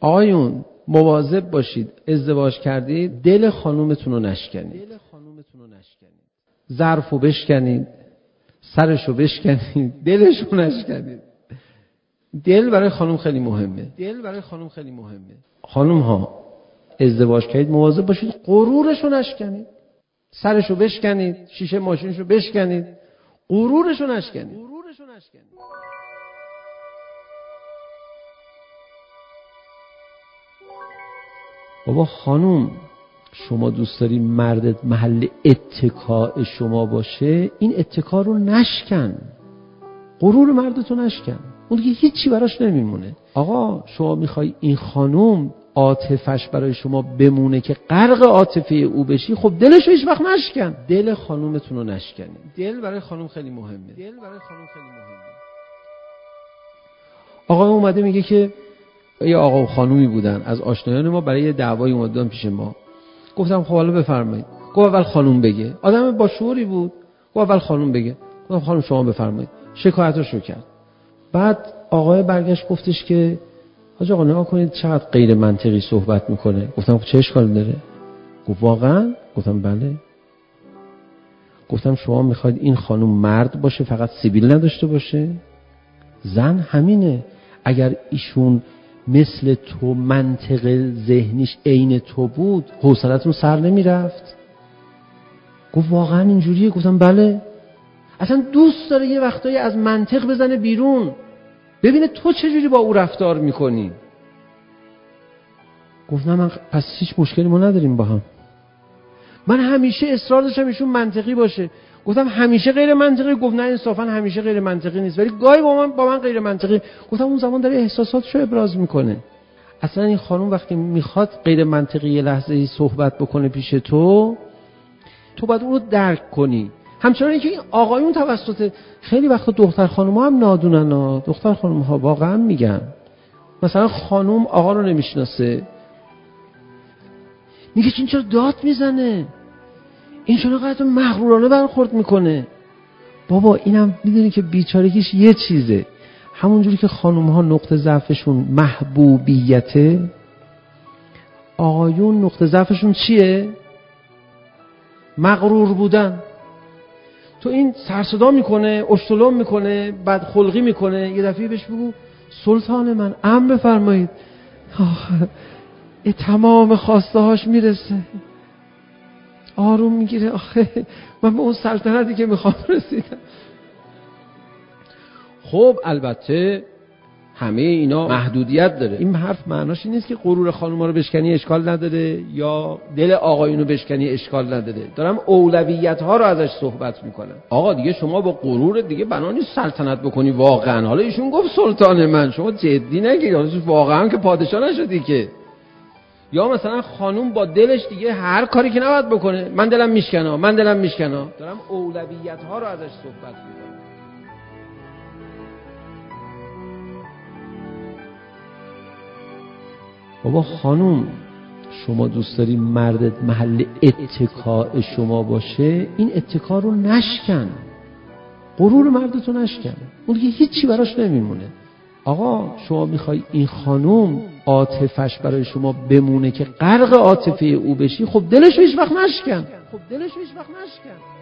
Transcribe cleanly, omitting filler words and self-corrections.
آقایون مواظب باشید ازدواج کردید دل خانومتون رو نشکنید، ظرفو بشکنید، سرشو بشکنید، دلشو نشکنید. دل برای خانوم خیلی مهمه. خانوم ها ازدواج کردید مواظب باشید غرورشو نشکنید، سرشو بشکنید، شیشه ماشینشو بشکنید، غرورشو نشکنید. بابا خانوم شما دوست داری مردت محل اتکاء شما باشه، این اتکا رو نشکن، غرور مردتو نشکن، اون دیگه هیچی براش نمیمونه. آقا شما میخوای این خانوم عاطفش برای شما بمونه که غرق عاطفه او بشی، خب دلش رو هیچ وقت نشکن، دل خانومتون رو نشکنید. دل برای خانوم خیلی مهمه. آقا اومده میگه که یه آقا و خانومی بودن از آشنایان ما، برای یه دعوایی اومدن پیش ما. گفتم خب حالا بفرمایید. گفت اول خانوم بگه. آدم با شعوری بود. گفت اول خانوم بگه. گفتم خانوم شما بفرمایید. شکایتش رو کرد. بعد آقای برگشت گفتش که حاج آقا نگاه کنید چقدر غیر منطقی صحبت میکنه. گفتم خب چه اشکالی داره؟ گفت واقعا؟ گفتم بله. گفتم شما میخواید این خانوم مرد باشه فقط سیبیل نداشته باشه؟ زن همینه. اگر ایشون مثل تو منطق ذهنیش عین تو بود حوصلتون سر نمیرفت؟ گفت واقعا اینجوریه؟ گفتم بله. اصلا دوست داره یه وقتایی از منطق بزنه بیرون، ببینه تو چجوری با او رفتار میکنی. گفت نه من پس هیچ مشکلی ما نداریم با هم. من همیشه اصرار داشتم ایشون منطقی باشه. گفتم همیشه غیر منطقی؟ گفت نه انصافا همیشه غیر منطقی نیست، ولی گاهی با من غیر منطقی. گفتم اون زمان داره احساساتشو ابراز میکنه. اصلا این خانوم وقتی میخواد غیر منطقی یه لحظه‌ای صحبت بکنه پیش تو باید اون رو درک کنی. همچنان که این آقایون توسط خیلی وقتا دختر خانوم‌ها هم نادونن ها. دختر خانوم‌ها واقعا میگن مثلا خانوم آقا رو نمیشناسه، میگه این چرا داد میزنه، این چرا قدر مغرورانه برخورد میکنه. بابا اینم میدونی که بیچارگیش یه چیزه. همونجوری که خانوم‌ها نقطه ضعفشون محبوبیته، آقایون نقطه ضعفشون چیه؟ مغرور بودن. تو این سرصدا میکنه، اشتلم میکنه، بدخلقی میکنه، یه دفعه بهش بگو سلطان من امر بفرمایید، تمام خواسته هاش میرسه، آروم میگیره، آخه من به اون سلطنتی که میخوام رسیدم. خب البته همه اینا محدودیت داره. این حرف معناش این نیست که غرور خانوما رو بشکنی اشکال نداره یا دل آقایون رو بشکنی اشکال نداره. دارم اولویت ها رو ازش صحبت میکنم. آقا دیگه شما با غرور دیگه بنا نیست سلطنت بکنی واقعا. حالا ایشون گفت سلطان من، شما جدی نگیر، واقعا که پادشاه نشدی که. یا مثلا خانوم با دلش دیگه هر کاری که نباید بکنه، من دلم میشکنه. دارم اولویت ها رو ازش صحبت میکنم. بابا خانوم شما دوست داری مردت محل اتکاء شما باشه، این اتکا رو نشکن، غرور مردتو نشکن، اون دیگه هیچی براش نمیمونه. آقا شما میخوای این خانوم عاطفش برای شما بمونه که غرق عاطفه او بشی، خب دلش هیچ وقت نشکن.